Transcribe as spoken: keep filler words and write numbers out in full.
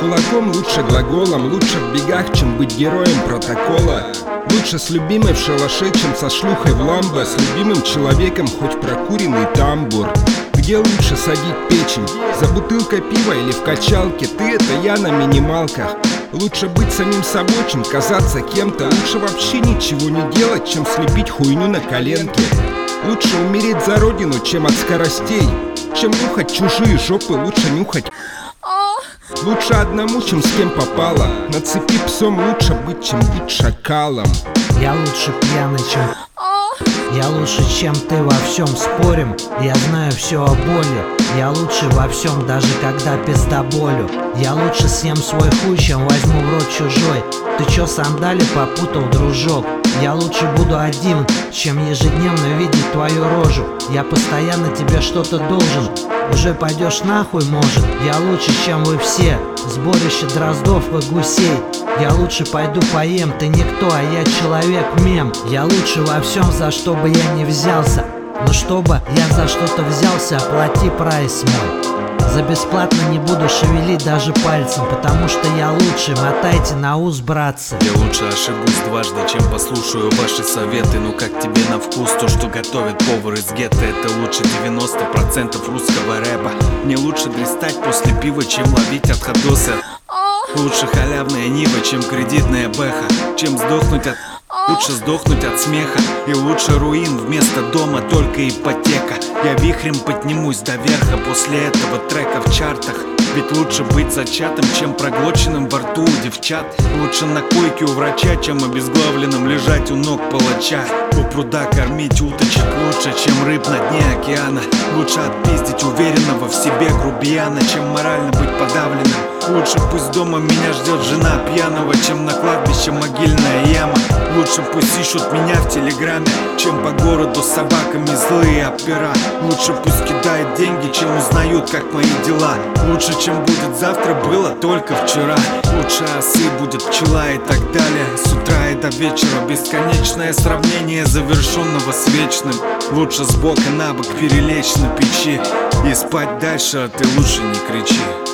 кулаком, лучше глаголом. Лучше в бегах, чем быть героем протокола. Лучше с любимой в шалаше, чем со шлюхой в ламбо. С любимым человеком, хоть прокуренный тамбур. Где лучше садить печень? За бутылкой пива или в качалке? Ты — это я на минималках. Лучше быть самим собой, чем казаться кем-то. Лучше вообще ничего не делать, чем слепить хуйню на коленке. Лучше умереть за родину, чем от скоростей. Чем нюхать чужие жопы, лучше нюхать. Лучше одному, чем с кем попало. На цепи псом лучше быть, чем быть шакалом. Я лучше пьяный, чем... Я лучше, чем ты, во всем спорим. Я знаю все о боли. Я лучше во всем, даже когда пиздоболю. Я лучше съем свой хуй, чем возьму в рот чужой. Ты чё сандали попутал, дружок? Я лучше буду один, чем ежедневно видеть твою рожу. Я постоянно тебе что-то должен. Уже пойдешь нахуй, может? Я лучше, чем вы все. Сборище дроздов и гусей. Я лучше пойду поем, ты никто, а я человек-мем. Я лучше во всем, за что бы я не взялся. Но чтобы я за что-то взялся, оплати прайс мой. За бесплатно не буду шевелить даже пальцем, потому что я лучше, мотайте на ус, братцы. Я лучше ошибусь дважды, чем послушаю ваши советы. Ну как тебе на вкус то, что готовит повар из гетто? Это лучше девяносто процентов русского рэпа. Мне лучше дристать после пива, чем ловить от ходоса. Лучше халявная Нива, чем кредитная бэха. Чем сдохнуть от... Лучше сдохнуть от смеха. И лучше руин вместо дома, только ипотека. Я вихрем поднимусь до верха после этого трека в чартах. Ведь лучше быть зачатым, чем проглоченным во рту у девчат. Лучше на койке у врача, чем обезглавленным лежать у ног палача. У пруда кормить уточек лучше, чем рыб на дне океана. Лучше отпиздить уверенного в себе грубияна, чем морально быть подавленным. Лучше пусть дома меня ждет жена пьяного, чем на кладбище могильная яма. Лучше пусть ищут меня в телеграме, чем по городу с собаками злые опера. Лучше пусть кидают деньги, чем узнают, как мои дела. Лучше, чем будет завтра, было только вчера. Лучше осы будет пчела и так далее. С утра и до вечера бесконечное сравнение завершенного с вечным. Лучше с бока на бок перелечь на печи и спать дальше, а ты лучше не кричи.